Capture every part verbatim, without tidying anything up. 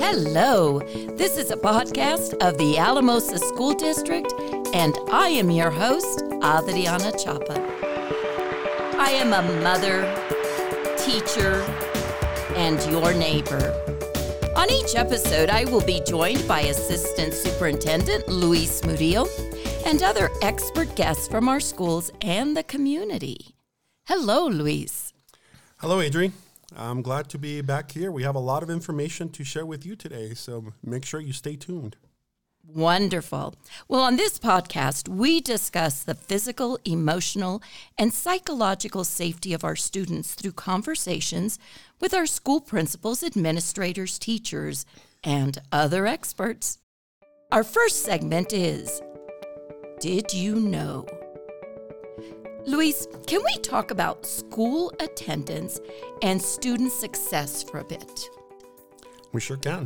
Hello, this is a podcast of the Alamosa School District, and I am your host, Adriana Chapa. I am a mother, teacher, and your neighbor. On each episode, I will be joined by Assistant Superintendent Luis Murillo and other expert guests from our schools and the community. Hello, Luis. Hello, Adri. I'm glad to be back here. We have a lot of information to share with you today, so make sure you stay tuned. Wonderful. Well, on this podcast, we discuss the physical, emotional, and psychological safety of our students through conversations with our school principals, administrators, teachers, and other experts. Our first segment is, Did You Know? Luis, can we talk about school attendance and student success for a bit? We sure can.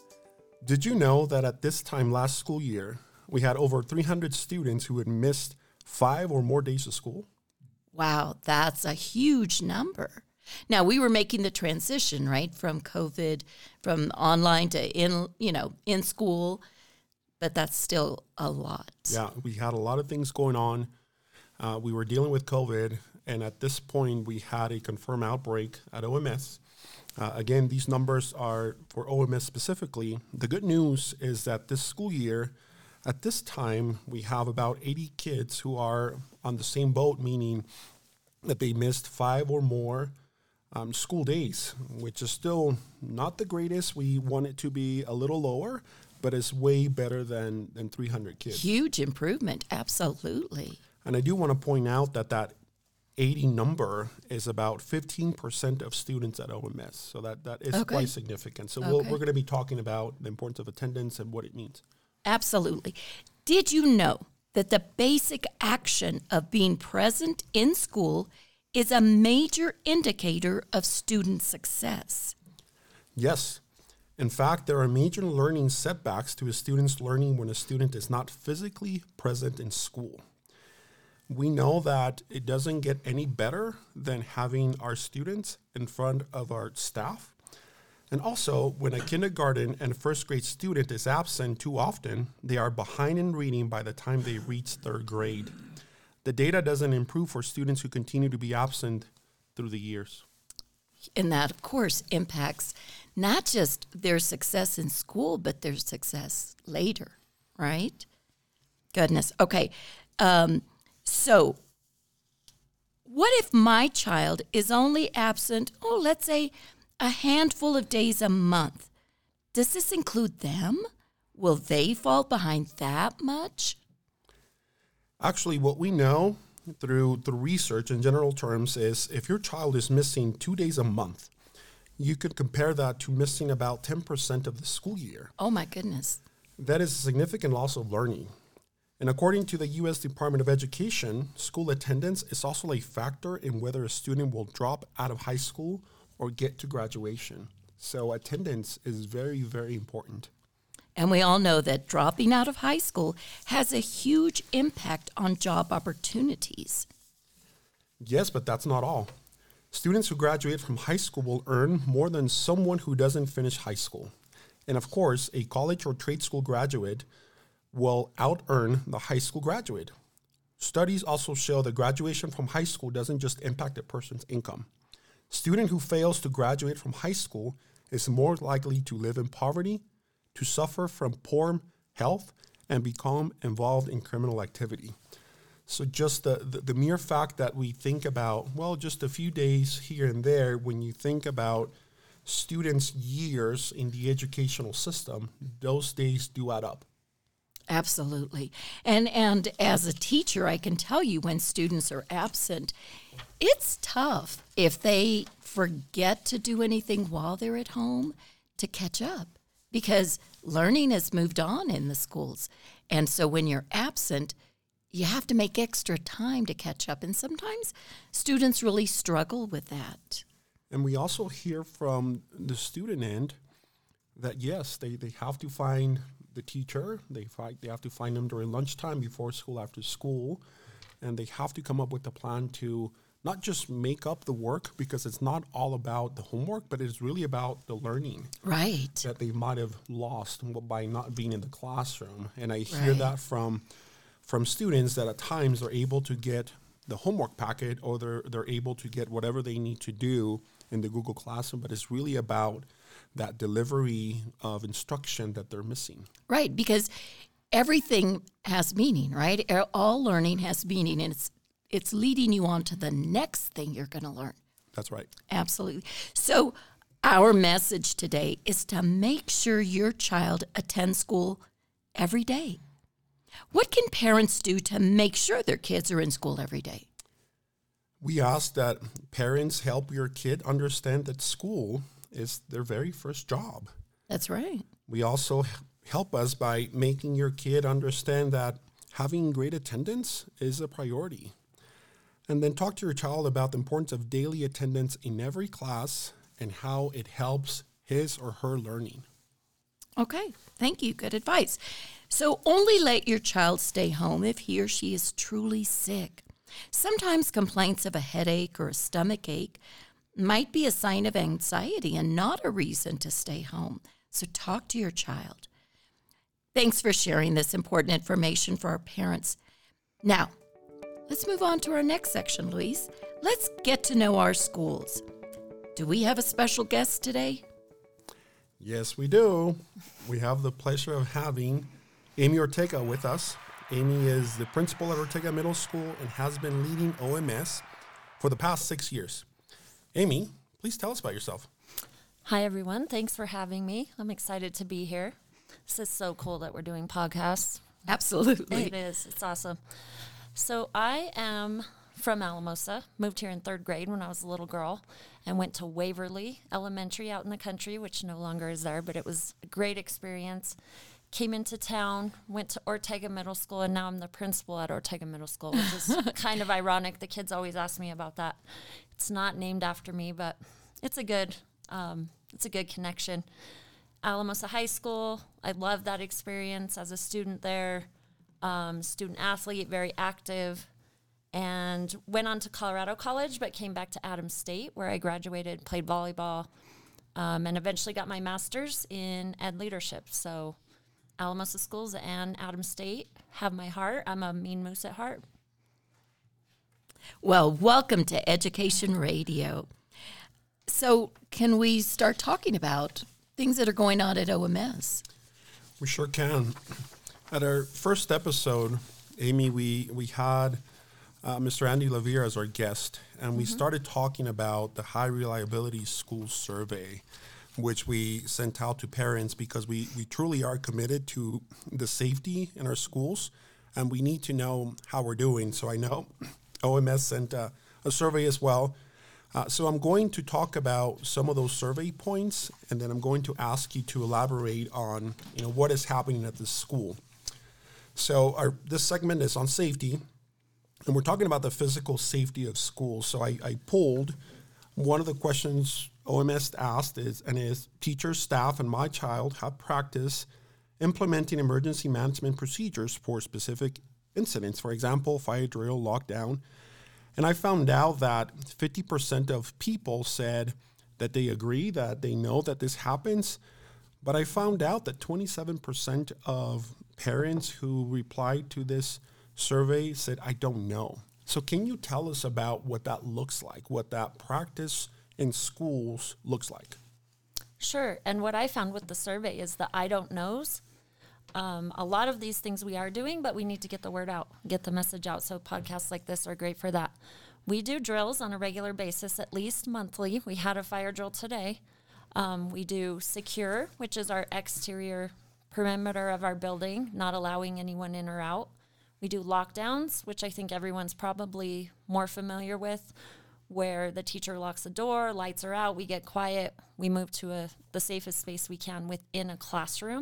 Did you know that at this time last school year, we had over three hundred students who had missed five or more days of school? Wow, that's a huge number. Now, we were making the transition, right, from COVID, from online to in, you know, in school, but that's still a lot. Yeah, we had a lot of things going on. Uh, we were dealing with COVID, and at this point, we had a confirmed outbreak at O M S. Uh, again, these numbers are for O M S specifically. The good news is that this school year, at this time, we have about eighty kids who are on the same boat, meaning that they missed five or more um, school days, which is still not the greatest. We want it to be a little lower, but it's way better than, than three hundred kids. Huge improvement, absolutely. And I do want to point out that that eighty number is about fifteen percent of students at O M S. So that, that is okay. quite significant. So okay. we'll, we're going to be talking about the importance of attendance and what it means. Absolutely. Did you know that the basic action of being present in school is a major indicator of student success? Yes. In fact, there are major learning setbacks to a student's learning when a student is not physically present in school. We know that it doesn't get any better than having our students in front of our staff. And also, when a kindergarten and first grade student is absent too often, they are behind in reading by the time they reach third grade. The data doesn't improve for students who continue to be absent through the years. And that, of course, impacts not just their success in school, but their success later, right? Goodness. Okay. Um, So, what if my child is only absent, oh, let's say a handful of days a month? Does this include them? Will they fall behind that much? Actually, what we know through the research in general terms is if your child is missing two days a month, you could compare that to missing about ten percent of the school year. Oh, my goodness. That is a significant loss of learning. And according to the U S Department of Education, school attendance is also a factor in whether a student will drop out of high school or get to graduation. So attendance is very, very important. And we all know that dropping out of high school has a huge impact on job opportunities. Yes, but that's not all. Students who graduate from high school will earn more than someone who doesn't finish high school. And of course, a college or trade school graduate will out-earn the high school graduate. Studies also show that graduation from high school doesn't just impact a person's income. A student who fails to graduate from high school is more likely to live in poverty, to suffer from poor health, and become involved in criminal activity. So just the, the, the mere fact that we think about, well, just a few days here and there, when you think about students' years in the educational system, those days do add up. Absolutely. And and as a teacher, I can tell you when students are absent, it's tough if they forget to do anything while they're at home to catch up because learning has moved on in the schools. And so when you're absent, you have to make extra time to catch up. And sometimes students really struggle with that. And we also hear from the student end that, yes, they, they have to find the teacher. They find, they have to find them during lunchtime, before school, after school, and they have to come up with a plan to not just make up the work, because it's not all about the homework, but it's really about the learning right. that they might have lost by not being in the classroom. And I hear Right. that from from students that at times they're able to get the homework packet, or they're they're able to get whatever they need to do in the Google Classroom, but it's really about that delivery of instruction that they're missing. Right, because everything has meaning, right? All learning has meaning, and it's it's leading you on to the next thing you're going to learn. That's right. Absolutely. So our message today is to make sure your child attends school every day. What can parents do to make sure their kids are in school every day? We ask that parents help your kid understand that school is their very first job. That's right. We also help us by making your kid understand that having great attendance is a priority. And then talk to your child about the importance of daily attendance in every class and how it helps his or her learning. Okay, thank you. Good advice. So only let your child stay home if he or she is truly sick. Sometimes complaints of a headache or a stomach ache might be a sign of anxiety and not a reason to stay home. So talk to your child. Thanks for sharing this important information for our parents. Now, let's move on to our next section, Luis. Let's get to know our schools. Do we have a special guest today? Yes, we do. We have the pleasure of having Amy Ortega with us. Amy is the principal at Ortega Middle School and has been leading O M S for the past six years. Amy, please tell us about yourself. Hi, everyone. Thanks for having me. I'm excited to be here. This is so cool that we're doing podcasts. Absolutely. It is. It's awesome. So I am from Alamosa, moved here in third grade when I was a little girl, and went to Waverly Elementary out in the country, which no longer is there, but it was a great experience. Came into town, went to Ortega Middle School, and now I'm the principal at Ortega Middle School, which is kind of ironic. The kids always ask me about that. It's not named after me, but it's a good, um, it's a good connection. Alamosa High School, I love that experience as a student there, um, student athlete, very active, and went on to Colorado College, but came back to Adams State, where I graduated, played volleyball, um, and eventually got my master's in ed leadership. So Alamosa Schools and Adams State have my heart. I'm a mean moose at heart. Well, welcome to Education Radio. So can we start talking about things that are going on at O M S? We sure can. At our first episode, Amy, we, we had uh, Mister Andy Lavier as our guest, and we mm-hmm. started talking about the High Reliability School Survey, which we sent out to parents because we, we truly are committed to the safety in our schools, and we need to know how we're doing. So I know O M S sent uh, a survey as well. Uh, so I'm going to talk about some of those survey points, and then I'm going to ask you to elaborate on, you know, what is happening at the school. So our, this segment is on safety, and we're talking about the physical safety of schools. So I, I pulled one of the questions O M S asked is, and is teachers, staff, and my child have practiced implementing emergency management procedures for specific incidents, for example, fire drill, lockdown. And I found out that fifty percent of people said that they agree, that they know that this happens. But I found out that twenty-seven percent of parents who replied to this survey said, I don't know. So can you tell us about what that looks like, what that practice in schools looks like? Sure. And what I found with the survey is the I don't knows. Um, a lot of these things we are doing, but we need to get the word out, get the message out. So podcasts like this are great for that. We do drills on a regular basis, at least monthly. We had a fire drill today. Um, we do secure, which is our exterior perimeter of our building, not allowing anyone in or out. We do lockdowns, which I think everyone's probably more familiar with, where the teacher locks the door, lights are out, we get quiet, we move to a, the safest space we can within a classroom.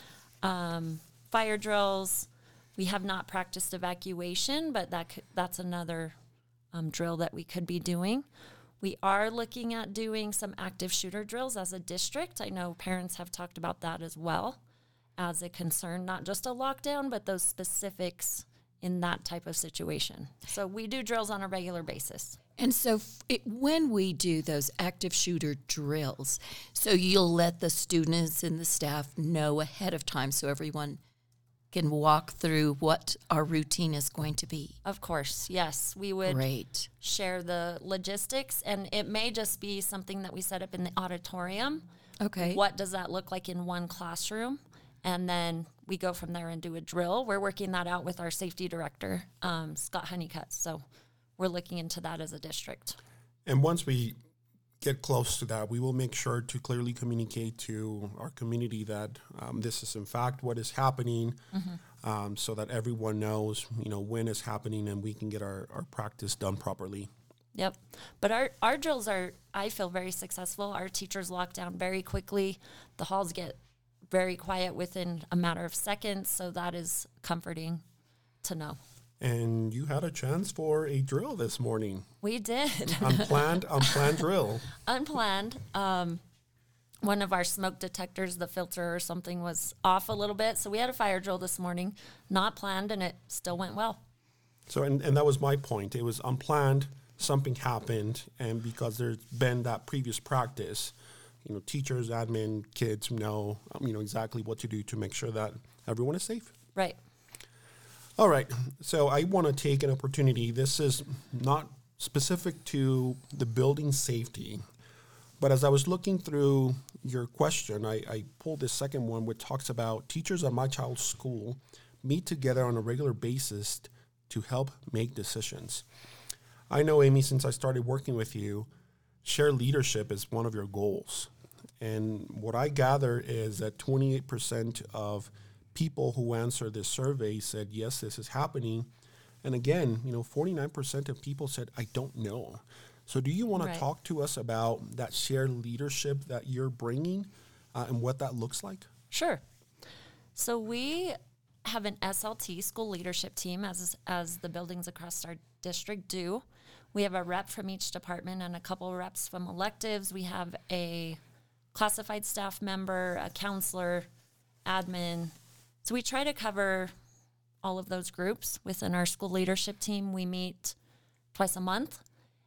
Um, fire drills, we have not practiced evacuation, but that could, that's another um, drill that we could be doing. We are looking at doing some active shooter drills as a district. I know parents have talked about that as well as a concern, not just a lockdown, but those specifics in that type of situation. So we do drills on a regular basis. And so f- it, when we do those active shooter drills, so you'll let the students and the staff know ahead of time so everyone can walk through what our routine is going to be. Of course, yes. We would Great. share the logistics, and it may just be something that we set up in the auditorium. Okay. What does that look like in one classroom? And then we go from there and do a drill. We're working that out with our safety director, um, Scott Honeycutt. So we're looking into that as a district. And once we get close to that, we will make sure to clearly communicate to our community that um, this is in fact what is happening, mm-hmm. um, so that everyone knows, you know, when it's happening and we can get our, our practice done properly. Yep. But our, our drills are, I feel, very successful. Our teachers lock down very quickly. The halls get very quiet within a matter of seconds, so that is comforting to know. And you had a chance for a drill this morning. We did. Unplanned, unplanned drill. Unplanned. Um, one of our smoke detectors, the filter or something, was off a little bit, so we had a fire drill this morning, not planned, and it still went well. So, and, and that was my point. It was unplanned, something happened, and because there's been that previous practice, you know, teachers, admin, kids know, um, you know, exactly what to do to make sure that everyone is safe. Right. All right. So I want to take an opportunity. This is not specific to the building safety, but as I was looking through your question, I, I pulled this second one, which talks about teachers at my child's school meet together on a regular basis to help make decisions. I know, Amy, since I started working with you, shared leadership is one of your goals. And what I gather is that twenty-eight percent of people who answered this survey said, yes, this is happening. And again, you know, forty-nine percent of people said, I don't know. So do you want Right. to talk to us about that shared leadership that you're bringing uh, and what that looks like? Sure. So we have an S L T, school leadership team, as as the buildings across our district do. We have a rep from each department and a couple reps from electives. We have a classified staff member, a counselor, admin. So we try to cover all of those groups within our school leadership team. We meet twice a month,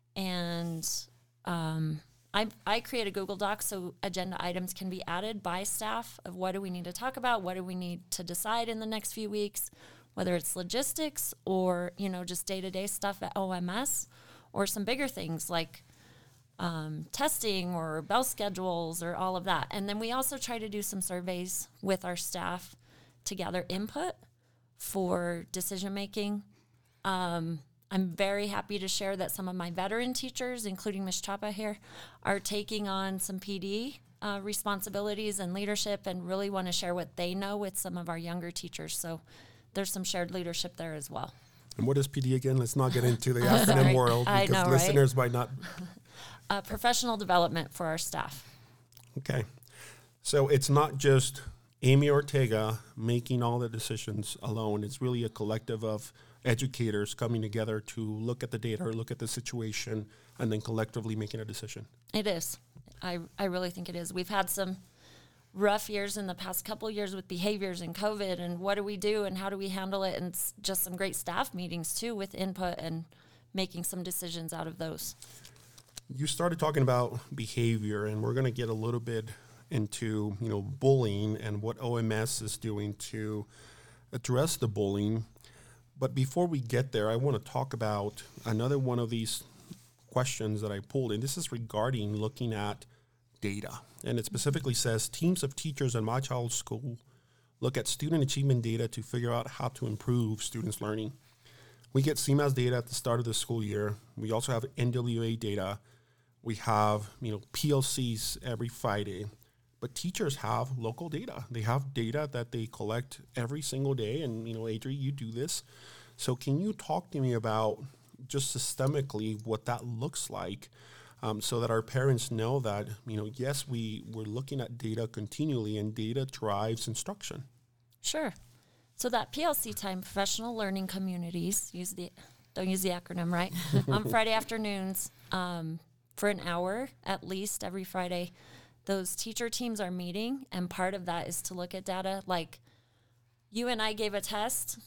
and um, I, I create a Google Doc so agenda items can be added by staff of what do we need to talk about, what do we need to decide in the next few weeks, whether it's logistics or, you know, just day-to-day stuff at O M S, or some bigger things like um, testing or bell schedules or all of that. And then we also try to do some surveys with our staff to gather input for decision-making. Um, I'm very happy to share that some of my veteran teachers, including Miz Chapa here, are taking on some P D uh, responsibilities and leadership and really want to share what they know with some of our younger teachers. So there's some shared leadership there as well. And what is P D again? Let's not get into the Sorry. acronym world I because know, listeners might not. Uh, professional development for our staff. Okay. So it's not just Amy Ortega making all the decisions alone. It's really a collective of educators coming together to look at the data, or look at the situation, and then collectively making a decision. It is. I, I really think it is. We've had some rough years in the past couple of years with behaviors and COVID and what do we do and how do we handle it, and it's just some great staff meetings too with input and making some decisions out of those. You started talking about behavior, and we're going to get a little bit into, you know, bullying and what O M S is doing to address the bullying. But before we get there, I want to talk about another one of these questions that I pulled, and this is regarding looking at data. And it specifically says, teams of teachers in my child's school look at student achievement data to figure out how to improve students' learning. We get C M A S data at the start of the school year. We also have N W A data. We have, you know, P L Cs every Friday. But teachers have local data. They have data that they collect every single day. And, you know, Adri, you do this. So can you talk to me about just systemically what that looks like, um, so that our parents know that, you know, yes, we, we're looking at data continually, and data drives instruction? Sure. So that P L C time, professional learning communities, use the don't use the acronym, right? On Friday afternoons, um, for an hour at least every Friday, those teacher teams are meeting, and part of that is to look at data. Like, you and I gave a test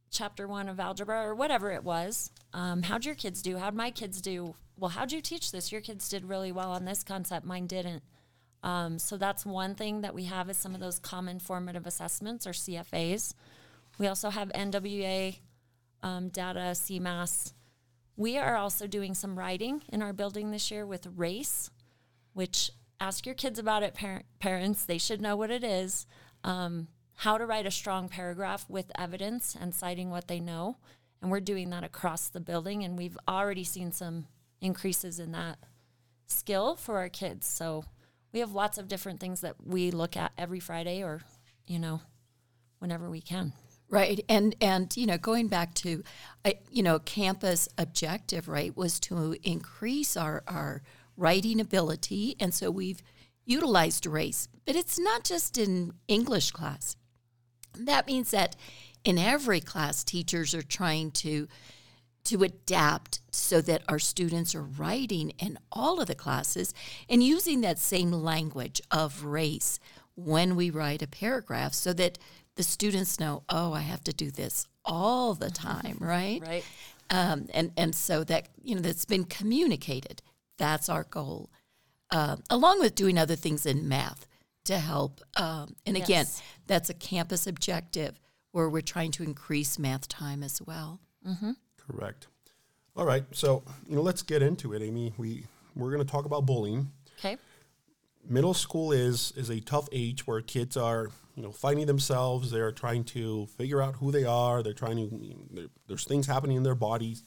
chapter one of algebra or whatever it was. Um, how'd your kids do? How'd my kids do? Well, how'd you teach this? Your kids did really well on this concept. Mine didn't. Um, so that's one thing that we have is some of those common formative assessments or C F As. We also have N W A um, data, C M A S. We are also doing some writing in our building this year with RACE, which ask your kids about it, par- parents. They should know what it is. Um, how to write a strong paragraph with evidence and citing what they know. And we're doing that across the building, and we've already seen some increases in that skill for our kids. So we have lots of different things that we look at every Friday or, you know, whenever we can. Right. And, and you know, going back to, uh, you know, campus objective, right, was to increase our, our writing ability. And so we've utilized RACE. But it's not just in English class. That means that in every class, teachers are trying to to adapt so that our students are writing in all of the classes and using that same language of RACE when we write a paragraph so that the students know, oh, I have to do this all the time, right? Right. Um, and, and so that, you know, that's been communicated. That's our goal, uh, along with doing other things in math to help. Um, and again, Yes. that's a campus objective where we're trying to increase math time as well. Mm-hmm. Correct. All right. So, you know, let's get into it, Amy. We, we're going to talk about bullying. Okay. Middle school is is a tough age where kids are, you know, finding themselves. They're trying to figure out who they are. They're trying to, you know, there's things happening in their bodies.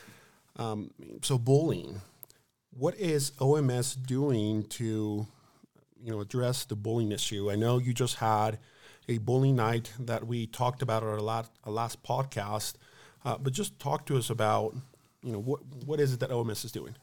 Um, so bullying. What is O M S doing to, you know, address the bullying issue? I know you just had a bullying night that we talked about at our last, our last podcast, uh, but just talk to us about, you know, what what is it that O M S is doing?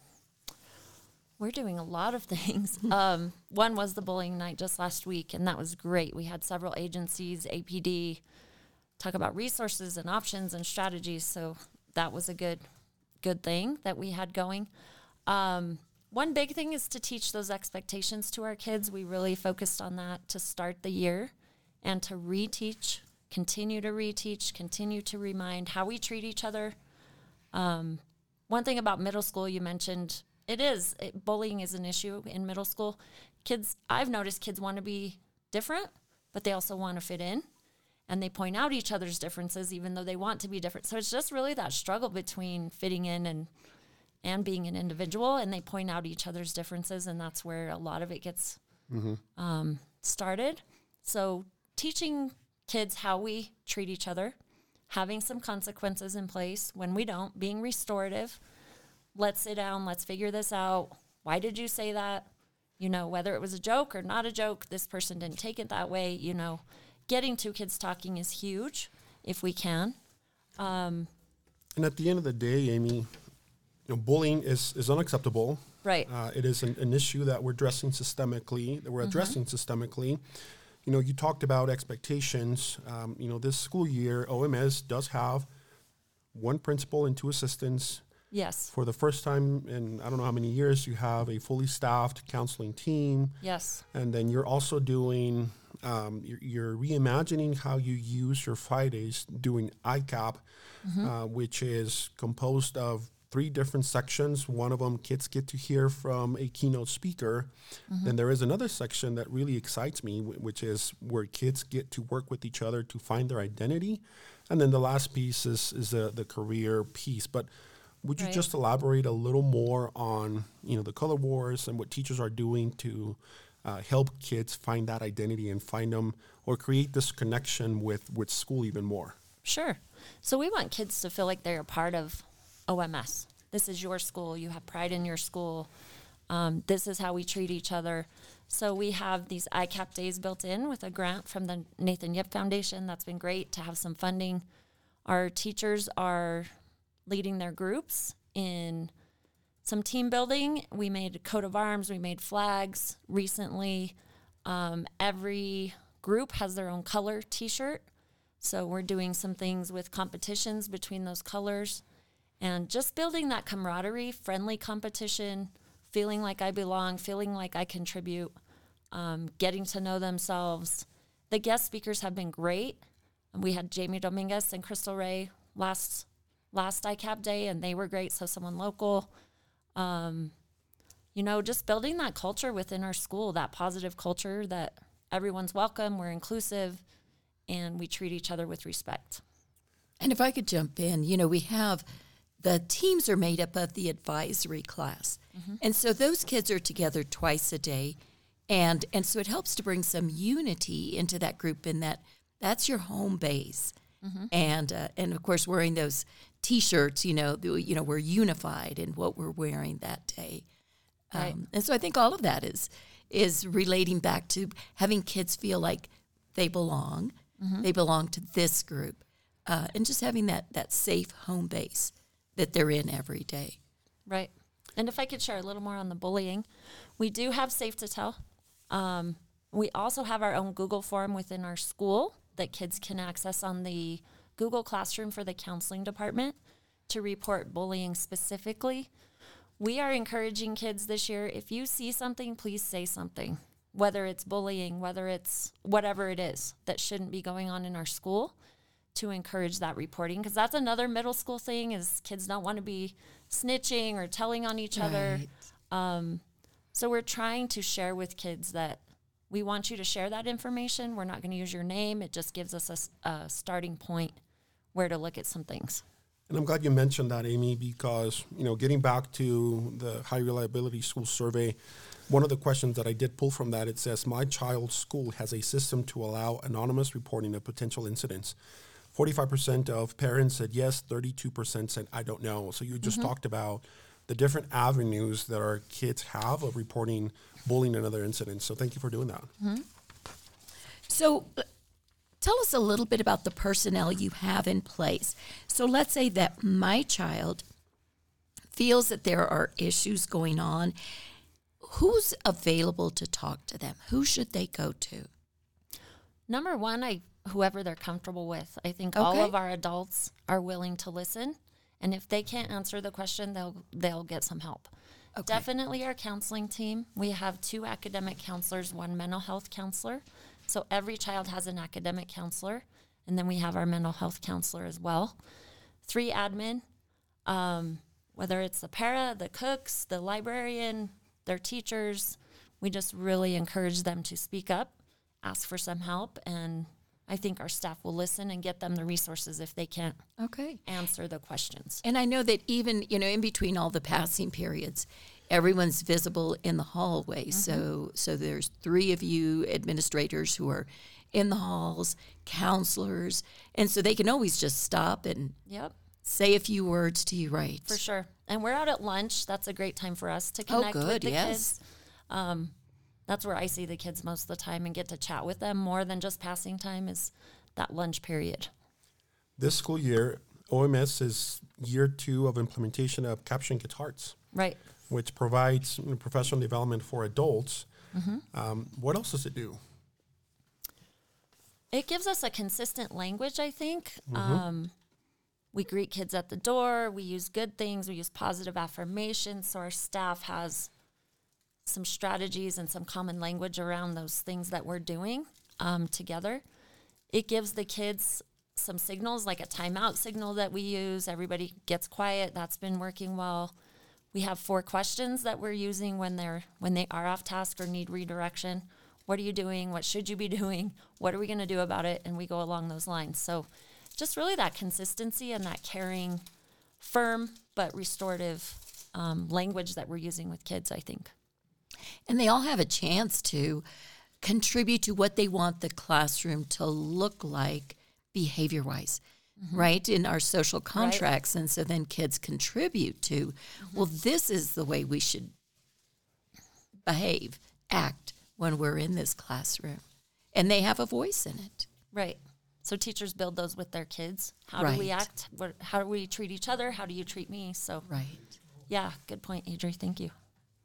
We're doing a lot of things. Um, one was the bullying night just last week, and that was great. We had several agencies, A P D, talk about resources and options and strategies. So that was a good, good thing that we had going. Um, one big thing is to teach those expectations to our kids. We really focused on that to start the year and to reteach, continue to reteach, continue to remind how we treat each other. Um, one thing about middle school you mentioned, it is, it, bullying is an issue in middle school. Kids, I've noticed kids want to be different, but they also want to fit in. And they point out each other's differences, even though they want to be different. So it's just really that struggle between fitting in and and being an individual. And they point out each other's differences, and that's where a lot of it gets mm-hmm. um, started. So teaching kids how we treat each other, having some consequences in place when we don't, being restorative. Let's sit down, let's figure this out. Why did you say that? You know, whether it was a joke or not a joke, this person didn't take it that way. You know, getting two kids talking is huge if we can. Um, and at the end of the day, Amy, you know, bullying is, is unacceptable. Right. Uh, it is an, an issue that we're addressing systemically, that we're addressing mm-hmm. systemically. You know, you talked about expectations. Um, you know, this school year, O M S does have one principal and two assistants. Yes. For the first time in I don't know how many years, you have a fully staffed counseling team. Yes. And then you're also doing, um, you're, you're reimagining how you use your Fridays, doing I CAP, mm-hmm. uh, which is composed of three different sections. One of them, kids get to hear from a keynote speaker. Mm-hmm. Then there is another section that really excites me, w- which is where kids get to work with each other to find their identity. And then the last piece is, is the, the career piece. But would you right. just elaborate a little more on, you know, the color wars and what teachers are doing to uh, help kids find that identity and find them or create this connection with, with school even more? Sure. So we want kids to feel like they're a part of O M S. This is your school. You have pride in your school. Um, this is how we treat each other. So we have these I CAP days built in with a grant from the Nathan Yip Foundation. That's been great to have some funding. Our teachers are leading their groups in some team building. We made a coat of arms. We made flags recently. Um, every group has their own color T-shirt. So we're doing some things with competitions between those colors and just building that camaraderie, friendly competition, feeling like I belong, feeling like I contribute, um, getting to know themselves. The guest speakers have been great. We had Jamie Dominguez and Crystal Ray last last I C A B day, and they were great. So someone local. Um, you know, just building that culture within our school, that positive culture that everyone's welcome, we're inclusive, and we treat each other with respect. And if I could jump in, you know, we have the teams are made up of the advisory class. Mm-hmm. And so those kids are together twice a day. And and so it helps to bring some unity into that group, in that that's your home base. Mm-hmm. And uh, and of course, wearing those T-shirts, you know, the, you know, we're unified in what we're wearing that day. Right. Um, and so I think all of that is is relating back to having kids feel like they belong. Mm-hmm. They belong to this group. Uh, and just having that, that safe home base that they're in every day. Right. And if I could share a little more on the bullying, we do have Safe to Tell. Um, we also have our own Google form within our school that kids can access on the Google Classroom for the counseling department to report bullying specifically. We are encouraging kids this year, if you see something, please say something, whether it's bullying, whether it's whatever it is that shouldn't be going on in our school, to encourage that reporting, because that's another middle school thing, is kids don't want to be snitching or telling on each other. Right. Um, so we're trying to share with kids that we want you to share that information. We're not going to use your name. It just gives us a, a starting point where to look at some things. And I'm glad you mentioned that, Amy, because, you know, getting back to the high reliability school survey, one of the questions that I did pull from that, it says, my child's school has a system to allow anonymous reporting of potential incidents. forty-five percent of parents said yes, thirty-two percent said, I don't know. So you just mm-hmm. talked about the different avenues that our kids have of reporting bullying and other incidents. So thank you for doing that. Mm-hmm. So uh, tell us a little bit about the personnel you have in place. So let's say that my child feels that there are issues going on. Who's available to talk to them? Who should they go to? Number one, I whoever they're comfortable with. I think okay. all of our adults are willing to listen, and if they can't answer the question, they'll they'll get some help. Okay. Definitely our counseling team. We have two academic counselors, one mental health counselor. So every child has an academic counselor, and then we have our mental health counselor as well. Three admin, um, whether it's the para, the cooks, the librarian, their teachers. We just really encourage them to speak up, ask for some help, and I think our staff will listen and get them the resources if they can't okay. answer the questions. And I know that even, you know, in between all the passing periods, everyone's visible in the hallway. Mm-hmm. So so there's three of you administrators who are in the halls, counselors, and so they can always just stop and yep. say a few words to you, right? For sure. And we're out at lunch. That's a great time for us to connect oh, good, with the yes. kids. Um, that's where I see the kids most of the time and get to chat with them more than just passing time, is that lunch period. This school year, O M S is year two of implementation of Capturing Kids' Hearts. Right. Which provides professional development for adults. Mm-hmm. Um, what else does it do? It gives us a consistent language, I think. Mm-hmm. Um, we greet kids at the door. We use good things. We use positive affirmations. So our staff has some strategies and some common language around those things that we're doing um, together. It gives the kids some signals, like a timeout signal that we use. Everybody gets quiet. That's been working well. We have four questions that we're using when they're when they are off task or need redirection. What are you doing? What should you be doing? What are we going to do about it? And we go along those lines. So just really that consistency and that caring, firm but restorative um, language that we're using with kids, I think. And they all have a chance to contribute to what they want the classroom to look like behavior-wise, mm-hmm. right, in our social contracts. Right. And so then kids contribute to, mm-hmm. well, this is the way we should behave, act when we're in this classroom. And they have a voice in it. Right. So teachers build those with their kids. How right. do we act? What, how do we treat each other? How do you treat me? So, right. Yeah, good point, Adri. Thank you.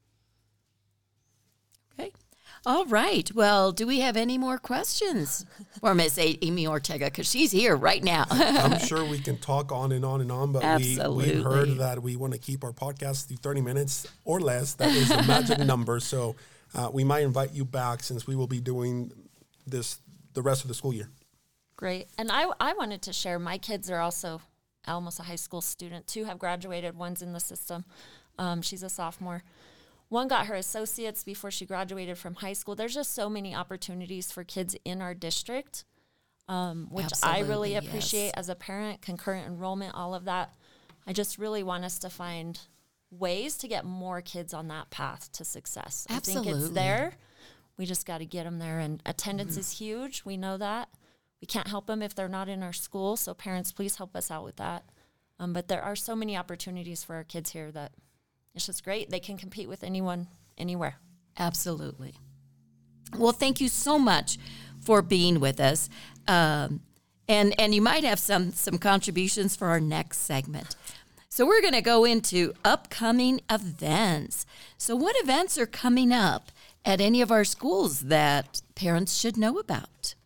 Okay. All right. Well, do we have any more questions for Miss Amy Ortega? Because she's here right now. I'm sure we can talk on and on and on, but Absolutely. we, we've heard that we want to keep our podcast to thirty minutes or less. That is a magic number. So uh, we might invite you back, since we will be doing this the rest of the school year. Great. And I, I wanted to share, my kids are also almost a high school student. Two have graduated. One's in the system. Um, she's a sophomore. One got her associates before she graduated from high school. There's just so many opportunities for kids in our district, um, which Absolutely, I really appreciate yes. as a parent, concurrent enrollment, all of that. I just really want us to find ways to get more kids on that path to success. Absolutely. I think it's there. We just got to get them there. And attendance mm-hmm. is huge. We know that. We can't help them if they're not in our school. So parents, please help us out with that. Um, but there are so many opportunities for our kids here that it's just great. They can compete with anyone, anywhere. Absolutely. Well, thank you so much for being with us. Um, and and you might have some some contributions for our next segment. So we're going to go into upcoming events. So what events are coming up at any of our schools that parents should know about?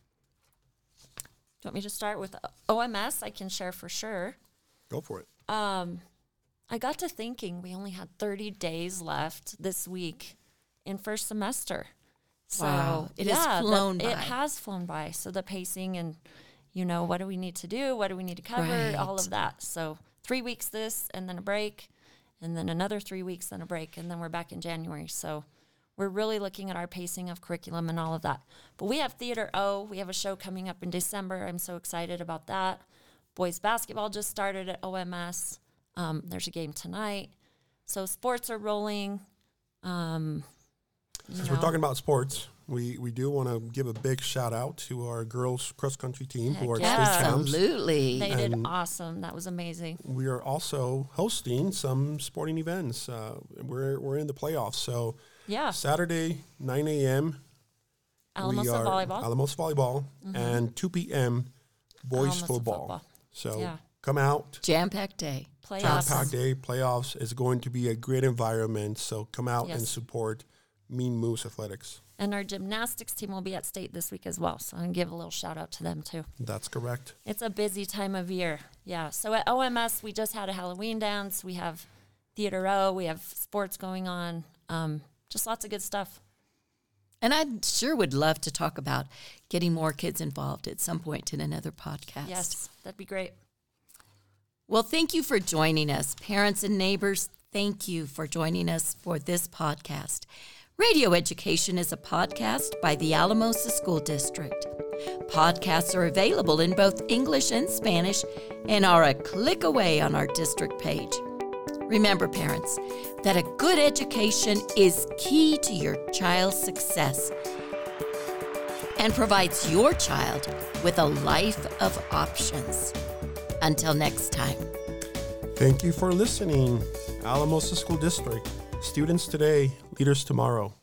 Do you want me to start with O M S? I can share for sure. Go for it. Um, I got to thinking we only had thirty days left this week in first semester. So Wow, it has yeah, flown the, by. It has flown by. So the pacing and, you know, what do we need to do? What do we need to cover? Right. All of that. So three weeks this, and then a break, and then another three weeks, then a break, and then we're back in January. So we're really looking at our pacing of curriculum and all of that. But we have Theater O. We have a show coming up in December. I'm so excited about that. Boys basketball just started at O M S. Um, there's a game tonight. So sports are rolling. Um, Since we're talking about sports, we, we do want to give a big shout out to our girls cross country team who are yeah. state champs. Absolutely. They did And awesome. That was amazing. We are also hosting some sporting events. Uh, we're we're in the playoffs, so Yeah. Saturday nine a.m. Alamosa we are volleyball. Alamosa volleyball, Mm-hmm. and two p.m. boys Alamosa football. football. So Yeah. come out. Jam-packed day. Playoffs. Jam-packed day, playoffs is going to be a great environment. So come out and Yes. support Mean Moose Athletics. And our gymnastics team will be at state this week as well. So I'm going to give a little shout out to them too. That's correct. It's a busy time of year. Yeah. So at O M S, we just had a Halloween dance. We have Theater O. We have sports going on. Um, just lots of good stuff. And I sure would love to talk about getting more kids involved at some point in another podcast. Yes, that'd be great. Well, thank you for joining us. Parents and neighbors, thank you for joining us for this podcast. Radio Education is a podcast by the Alamosa School District. Podcasts are available in both English and Spanish and are a click away on our district page. Remember, parents, that a good education is key to your child's success and provides your child with a life of options. Until next time. Thank you for listening. Alamosa School District. Students today, leaders tomorrow.